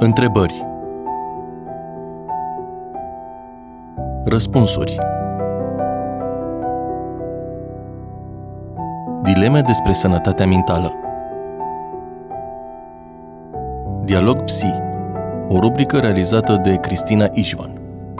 Întrebări. Răspunsuri. Dileme despre sănătatea mentală. Dialog Psi, o rubrică realizată de Cristina Ișvan.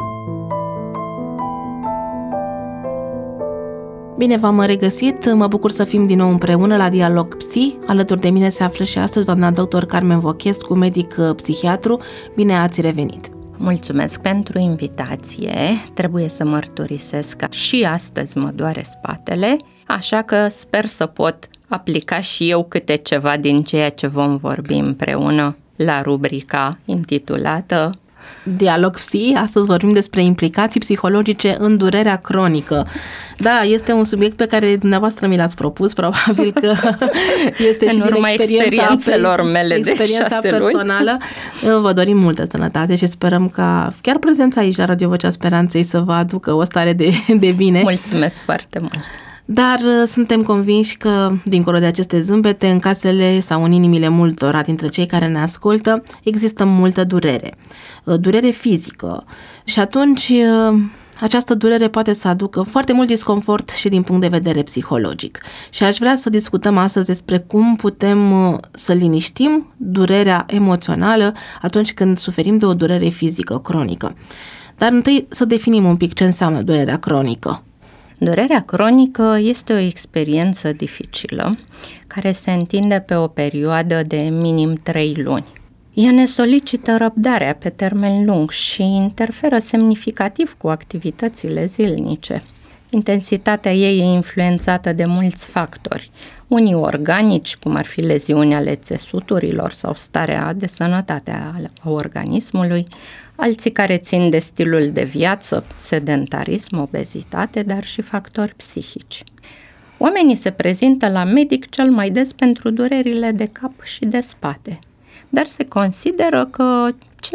Bine v-am regăsit, mă bucur să fim din nou împreună la Dialog Psi. Alături de mine se află și astăzi doamna dr. Carmen Vochescu, medic psihiatru. Bine ați revenit! Mulțumesc pentru invitație. Trebuie să mărturisesc că și astăzi mă doare spatele, așa că sper să pot aplica și eu câte ceva din ceea ce vom vorbi împreună la rubrica intitulată Dialog Psi. Astăzi vorbim despre implicații psihologice în durerea cronică. Da, este un subiect pe care dumneavoastră mi l-ați propus, probabil că este și din experiențelor mele de 6 luni. Personală. Vă dorim multă sănătate și sperăm ca chiar prezența aici la Radio Vocea Speranței să vă aducă o stare de bine. Mulțumesc foarte mult! Dar suntem convinși că, dincolo de aceste zâmbete, în casele sau în inimile multora dintre cei care ne ascultă, există multă durere. Durere fizică. Și atunci, această durere poate să aducă foarte mult disconfort și din punct de vedere psihologic. Și aș vrea să discutăm astăzi despre cum putem să liniștim durerea emoțională atunci când suferim de o durere fizică cronică. Dar întâi să definim un pic ce înseamnă durerea cronică. Durerea cronică este o experiență dificilă care se întinde pe o perioadă de minim 3 luni. Ea ne solicită răbdarea pe termen lung și interferă semnificativ cu activitățile zilnice. Intensitatea ei e influențată de mulți factori, unii organici, cum ar fi leziuni ale țesuturilor sau starea de sănătate a organismului, alții care țin de stilul de viață, sedentarism, obezitate, dar și factori psihici. Oamenii se prezintă la medic cel mai des pentru durerile de cap și de spate, dar se consideră că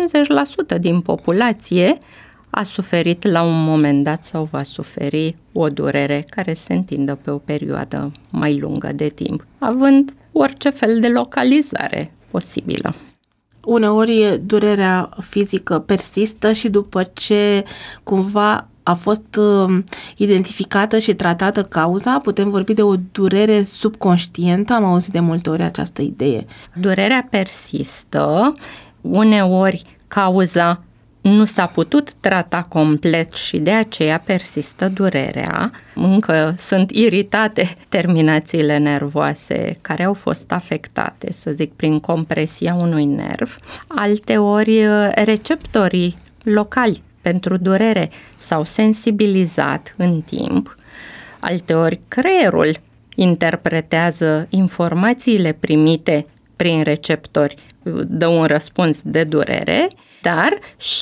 50% din populație a suferit la un moment dat sau va suferi o durere care se întindă pe o perioadă mai lungă de timp, având orice fel de localizare posibilă. Uneori durerea fizică persistă și după ce cumva a fost identificată și tratată cauza, putem vorbi de o durere subconștientă, am auzit de multe ori această idee. Durerea persistă, uneori cauza nu s-a putut trata complet și de aceea persistă durerea. Încă sunt iritate terminațiile nervoase care au fost afectate, să zic, prin compresia unui nerv. Alteori receptorii locali pentru durere s-au sensibilizat în timp. Alteori creierul interpretează informațiile primite prin receptori, dă un răspuns de durere, dar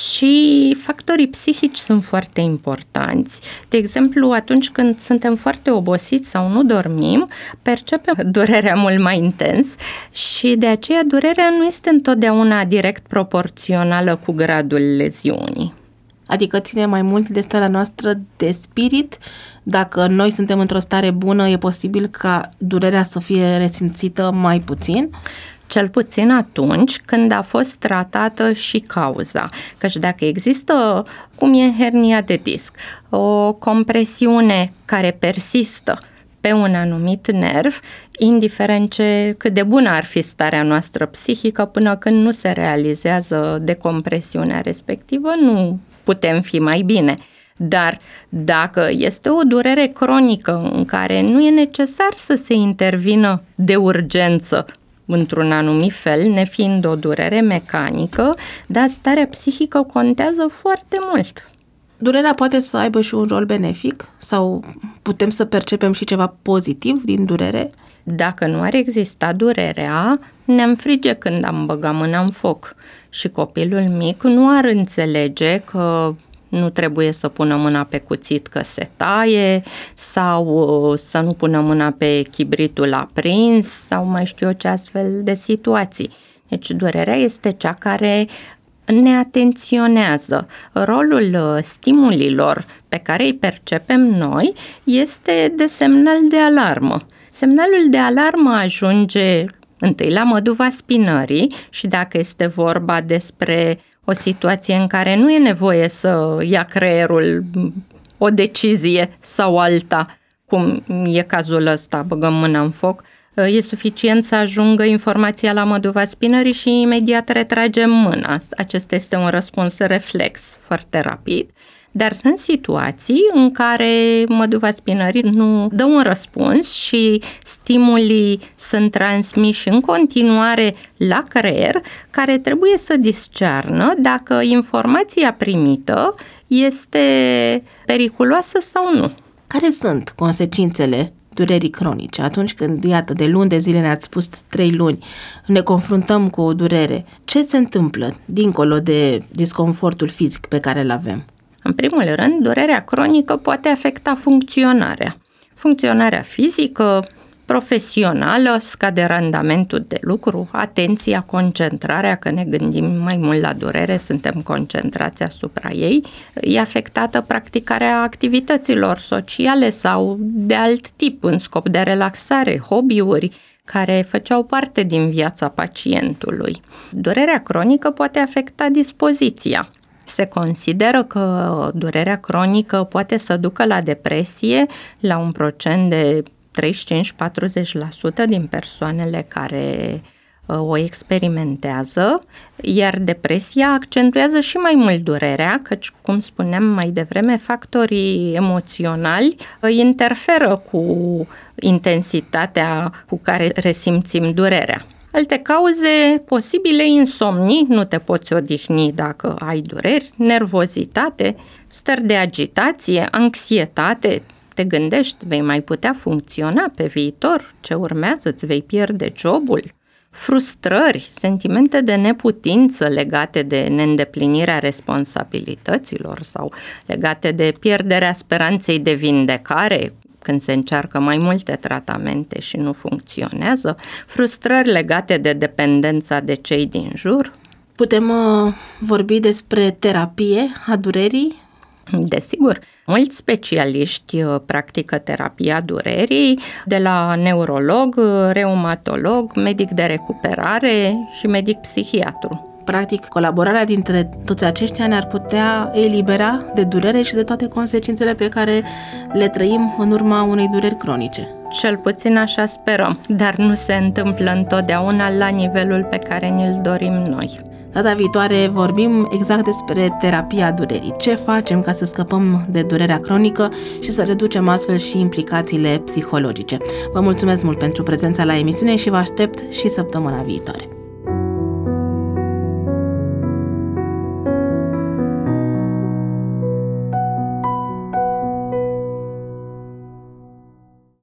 și factorii psihici sunt foarte importanți. De exemplu, atunci când suntem foarte obosiți sau nu dormim, percepem durerea mult mai intens și de aceea durerea nu este întotdeauna direct proporțională cu gradul leziunii. Adică ține mai mult de starea noastră de spirit. Dacă noi suntem într-o stare bună, e posibil ca durerea să fie resimțită mai puțin? Cel puțin atunci când a fost tratată și cauza. Căci dacă există, cum e hernia de disc, o compresiune care persistă pe un anumit nerv, indiferent cât de bună ar fi starea noastră psihică, până când nu se realizează decompresiunea respectivă, nu putem fi mai bine. Dar dacă este o durere cronică în care nu e necesar să se intervină de urgență într-un anumit fel, nefiind o durere mecanică, dar starea psihică contează foarte mult. Durerea poate să aibă și un rol benefic sau putem să percepem și ceva pozitiv din durere? Dacă nu ar exista durerea, ne-am frige când am băgat mâna în foc și copilul mic nu ar înțelege că nu trebuie să pună mâna pe cuțit că se taie sau să nu pună mâna pe chibritul aprins sau mai știu eu ce astfel de situații. Deci durerea este cea care ne atenționează. Rolul stimulilor pe care îi percepem noi este de semnal de alarmă. Semnalul de alarmă ajunge întâi la măduva spinării și dacă este vorba despre o situație în care nu e nevoie să ia creierul o decizie sau alta, cum e cazul ăsta, băgăm mâna în foc, e suficient să ajungă informația la măduva spinării și imediat retragem mâna. Acesta este un răspuns reflex, foarte rapid. Dar sunt situații în care măduva spinării nu dă un răspuns și stimulii sunt transmiși în continuare la creier, care trebuie să discearnă dacă informația primită este periculoasă sau nu. Care sunt consecințele durerii cronice? Atunci când, iată, de luni de zile, ne-ați spus 3 luni, ne confruntăm cu o durere, ce se întâmplă dincolo de disconfortul fizic pe care îl avem? În primul rând, durerea cronică poate afecta funcționarea fizică, profesională, scade randamentul de lucru, atenția, concentrarea, că ne gândim mai mult la durere, suntem concentrați asupra ei, e afectată practicarea activităților sociale sau de alt tip, în scop de relaxare, hobby-uri, care făceau parte din viața pacientului. Durerea cronică poate afecta dispoziția. Se consideră că durerea cronică poate să ducă la depresie la un procent de 35-40% din persoanele care o experimentează, iar depresia accentuează și mai mult durerea, căci, cum spuneam mai devreme, factorii emoționali interferă cu intensitatea cu care resimțim durerea. Alte cauze posibile: insomnii, nu te poți odihni dacă ai dureri, nervozitate, stări de agitație, anxietate, te gândești, vei mai putea funcționa pe viitor, ce urmează, îți vei pierde jobul, frustrări, sentimente de neputință legate de neîndeplinirea responsabilităților sau legate de pierderea speranței de vindecare, când se încearcă mai multe tratamente și nu funcționează, frustrări legate de dependența de cei din jur. Putem vorbi despre terapie a durerii? Desigur, mulți specialiști practică terapia durerii, de la neurolog, reumatolog, medic de recuperare și medic psihiatru. Practic, colaborarea dintre toți aceștia ne-ar putea elibera de durere și de toate consecințele pe care le trăim în urma unei dureri cronice. Cel puțin așa sperăm, dar nu se întâmplă întotdeauna la nivelul pe care ni-l dorim noi. Data viitoare vorbim exact despre terapia durerii. Ce facem ca să scăpăm de durerea cronică și să reducem astfel și implicațiile psihologice. Vă mulțumesc mult pentru prezența la emisiune și vă aștept și săptămâna viitoare.